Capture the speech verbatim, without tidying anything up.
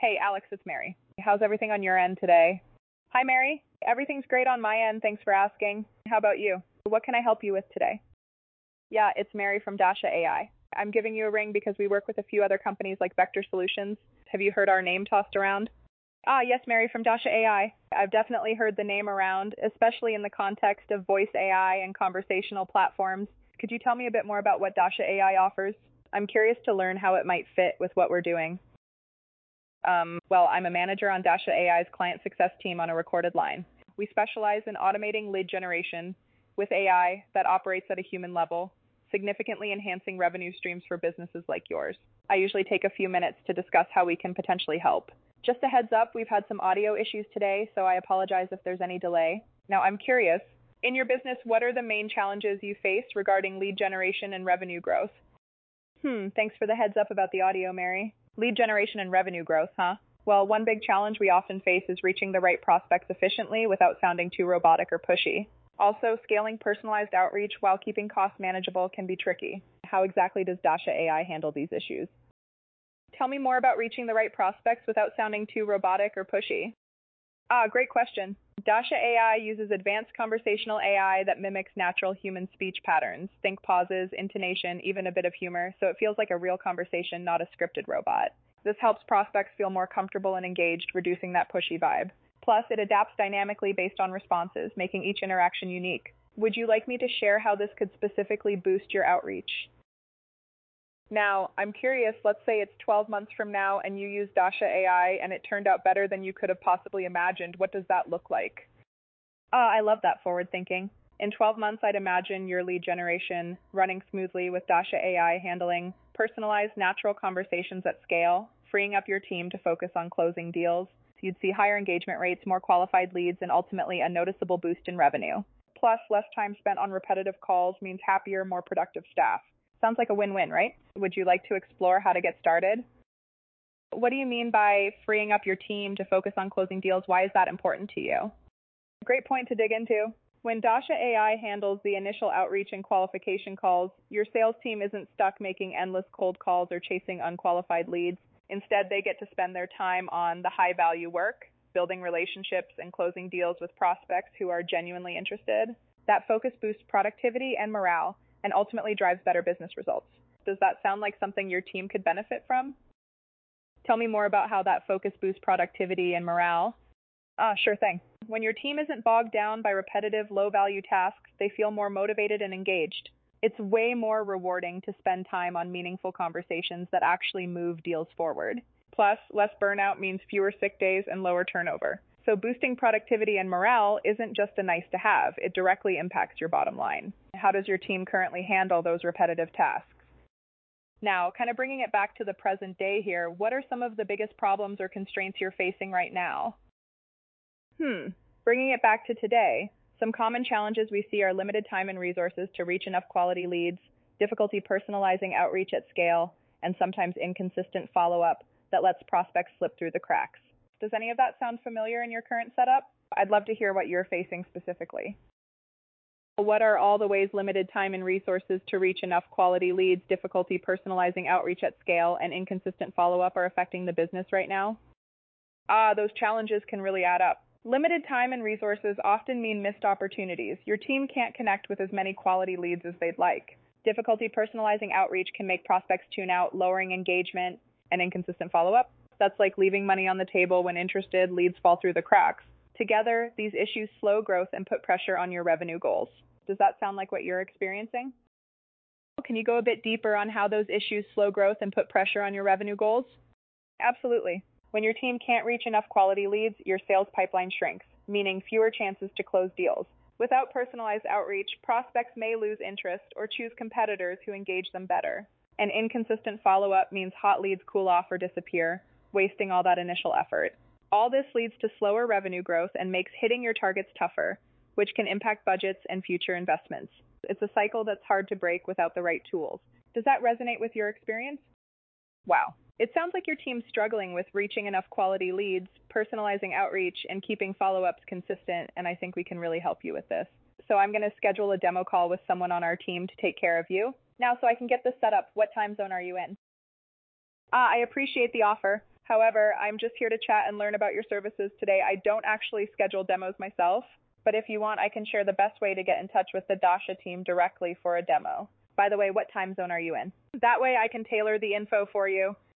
Hey, Alex, it's Mary. How's everything on your end today? Hi, Mary. Everything's great on my end. Thanks for asking. How about you? What can I help you with today? Yeah, it's Mary from Dasha A I. I'm giving you a ring because we work with a few other companies like Vector Solutions. Have you heard our name tossed around? Ah, yes, Mary from Dasha A I. I've definitely heard the name around, especially in the context of voice A I and conversational platforms. Could you tell me a bit more about what Dasha A I offers? I'm curious to learn how it might fit with what we're doing. Um, well, I'm a manager on Dasha A I's client success team on a recorded line. We specialize in automating lead generation with A I that operates at a human level, significantly enhancing revenue streams for businesses like yours. I usually take a few minutes to discuss how we can potentially help. Just a heads up, we've had some audio issues today, so I apologize if there's any delay. Now, I'm curious, in your business, what are the main challenges you face regarding lead generation and revenue growth? Hmm, thanks for the heads up about the audio, Mary. Lead generation and revenue growth, huh? Well, one big challenge we often face is reaching the right prospects efficiently without sounding too robotic or pushy. Also, scaling personalized outreach while keeping costs manageable can be tricky. How exactly does Dasha A I handle these issues? Tell me more about reaching the right prospects without sounding too robotic or pushy. Ah, great question. Dasha A I uses advanced conversational A I that mimics natural human speech patterns. Think pauses, intonation, even a bit of humor, so it feels like a real conversation, not a scripted robot. This helps prospects feel more comfortable and engaged, reducing that pushy vibe. Plus, it adapts dynamically based on responses, making each interaction unique. Would you like me to share how this could specifically boost your outreach? Now, I'm curious, let's say it's twelve months from now and you use Dasha A I and it turned out better than you could have possibly imagined. What does that look like? Ah, I love that forward thinking. In twelve months, I'd imagine your lead generation running smoothly with Dasha A I handling personalized, natural conversations at scale, freeing up your team to focus on closing deals. So you'd see higher engagement rates, more qualified leads, and ultimately a noticeable boost in revenue. Plus, less time spent on repetitive calls means happier, more productive staff. Sounds like a win-win, right? Would you like to explore how to get started? What do you mean by freeing up your team to focus on closing deals? Why is that important to you? Great point to dig into. When Dasha A I handles the initial outreach and qualification calls, your sales team isn't stuck making endless cold calls or chasing unqualified leads. Instead, they get to spend their time on the high-value work, building relationships and closing deals with prospects who are genuinely interested. That focus boosts productivity and morale, and ultimately drives better business results. Does that sound like something your team could benefit from? Tell me more about how that focus boosts productivity and morale. Ah, sure thing. When your team isn't bogged down by repetitive, low-value tasks, they feel more motivated and engaged. It's way more rewarding to spend time on meaningful conversations that actually move deals forward. Plus, less burnout means fewer sick days and lower turnover. So boosting productivity and morale isn't just a nice to have, it directly impacts your bottom line. How does your team currently handle those repetitive tasks? Now, kind of bringing it back to the present day here, what are some of the biggest problems or constraints you're facing right now? Hmm, bringing it back to today, some common challenges we see are limited time and resources to reach enough quality leads, difficulty personalizing outreach at scale, and sometimes inconsistent follow-up that lets prospects slip through the cracks. Does any of that sound familiar in your current setup? I'd love to hear what you're facing specifically. What are all the ways limited time and resources to reach enough quality leads, difficulty personalizing outreach at scale, and inconsistent follow-up are affecting the business right now? Ah, those challenges can really add up. Limited time and resources often mean missed opportunities. Your team can't connect with as many quality leads as they'd like. Difficulty personalizing outreach can make prospects tune out, lowering engagement, and inconsistent follow-up. That's like leaving money on the table when interested leads fall through the cracks. Together, these issues slow growth and put pressure on your revenue goals. Does that sound like what you're experiencing? Can you go a bit deeper on how those issues slow growth and put pressure on your revenue goals? Absolutely. When your team can't reach enough quality leads, your sales pipeline shrinks, meaning fewer chances to close deals. Without personalized outreach, prospects may lose interest or choose competitors who engage them better. And inconsistent follow-up means hot leads cool off or disappear, wasting all that initial effort. All this leads to slower revenue growth and makes hitting your targets tougher, which can impact budgets and future investments. It's a cycle that's hard to break without the right tools. Does that resonate with your experience? Wow. It sounds like your team's struggling with reaching enough quality leads, personalizing outreach, and keeping follow-ups consistent, and I think we can really help you with this. So I'm going to schedule a demo call with someone on our team to take care of you. Now, so I can get this set up, what time zone are you in? Ah, I appreciate the offer. However, I'm just here to chat and learn about your services today. I don't actually schedule demos myself, but if you want, I can share the best way to get in touch with the Dasha team directly for a demo. By the way, what time zone are you in? That way I can tailor the info for you.